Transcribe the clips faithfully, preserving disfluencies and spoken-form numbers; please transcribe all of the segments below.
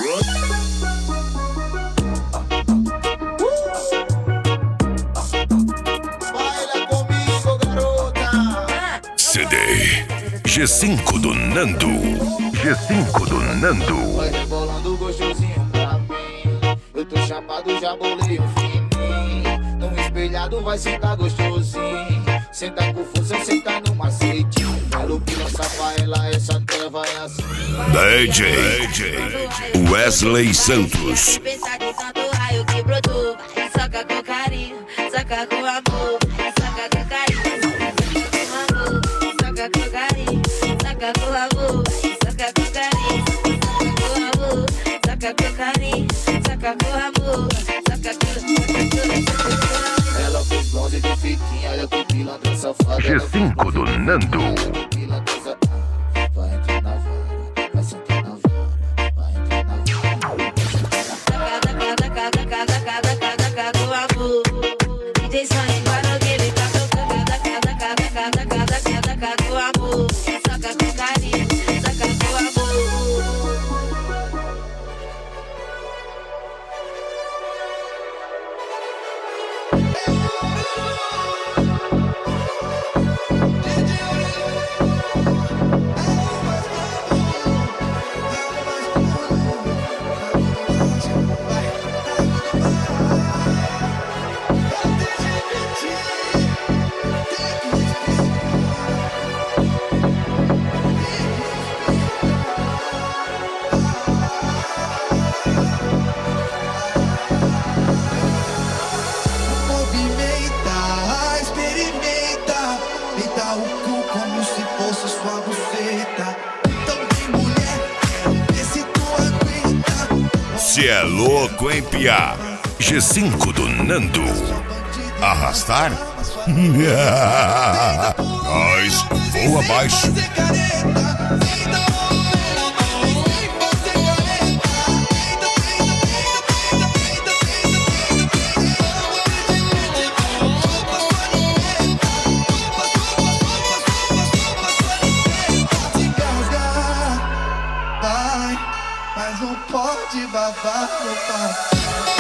C D G cinco do Nando. G cinco do Nando. Vai rebolando gostosinho pra mim. Eu tô chapado, já bolei um fininho. No espelhado vai sentar gostosinho. Senta com força, senta no macetinho. Falo que lança pra ela, essa treva é assim. D J Wesley Santos. Pensar de santo raio que brotou. Vai, soca com carinho, soca com amor. Vai, soca com carinho, soca com carinho, soca com amor. Soca com carinho, soca com amor. Soca com carinho, soca com amor. Soca com, soca com. Ela fez bronze de fitinha, olha que pilantra safada. G cinco do Nando. Pilantra safada. Vai entrar na vara, vai sentar na vara. Vai entrar na vara. Taca, taca, taca, taca, taca com amor. D J Sonny Guarogueira, ele tá tocando. Taca, taca, taca, taca, taca, taca com amor. Soca com carinho, soca com amor. Movimenta, experimenta, me dá o cu como se fosse sua buceta. Então vem mulher, quero ver se tu aguenta. Cê é louco, hein, piá? G cinco do Nando. Arrastar? Nós voa abaixo. Fazer careta, senta o vem fazer careta. Senta, senta, senta, senta, senta, se engasgar, vai, mas não pode babar, meu pai.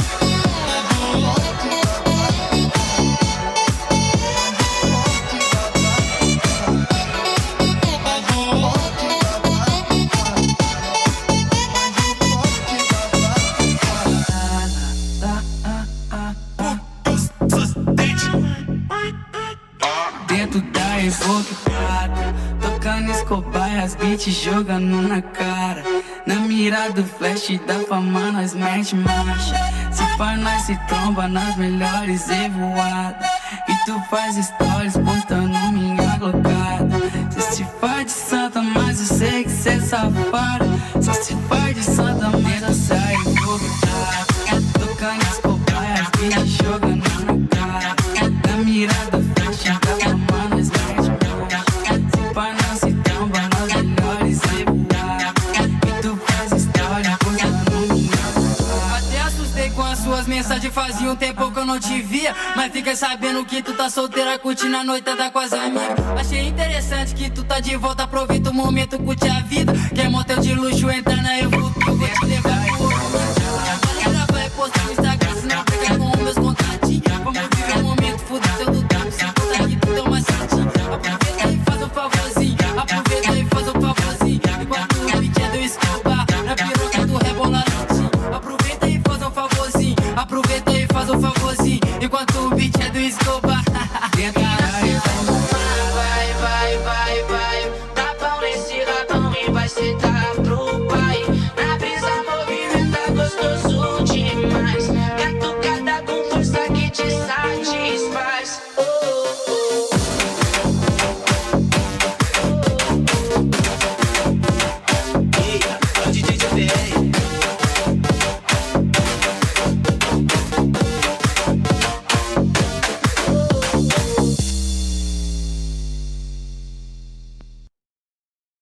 Dentro da Evoque prata, tocando Escobar, as beats jogando na cara. Na mira do flash da fama nós mete marcha. Se pá nós se tromba nas melhores evoadas. E tu faz stories postando minha glocada. Cê se faz de santa, mas eu sei que cê é safada. Só se faz de santa, mas eu sai Evoque prata. Tocando Escobar, as beats jogando na cara. Na mira do flash da fama nós mete marcha. Se pá nós se tromba nas melhores evoadas. E tu faz história postando minha glocada. Até assustei com as suas mensagens, fazia um tempo que eu não te via. Mas fiquei sabendo que tu tá solteira, curtindo a noitada com as amigas. Achei interessante que tu tá de volta, aproveita o momento, curte a vida. Quer motel de luxo, entra na Evoque, eu vou te levar pro outro. A galera vai postar no Instagram, se não pegar com os meus contatinhos. Vamos viver um momento, fuder teu do dado, se conta que tu deu uma santinha. Aproveita e faz um favorzinho, aproveita e faz um favorzinho. Enquanto o beat é do Escobar, na piroca do reboladinho. Aproveita e faz um favorzinho, aproveita e faz um favorzinho. Enquanto o beat é do Escobar,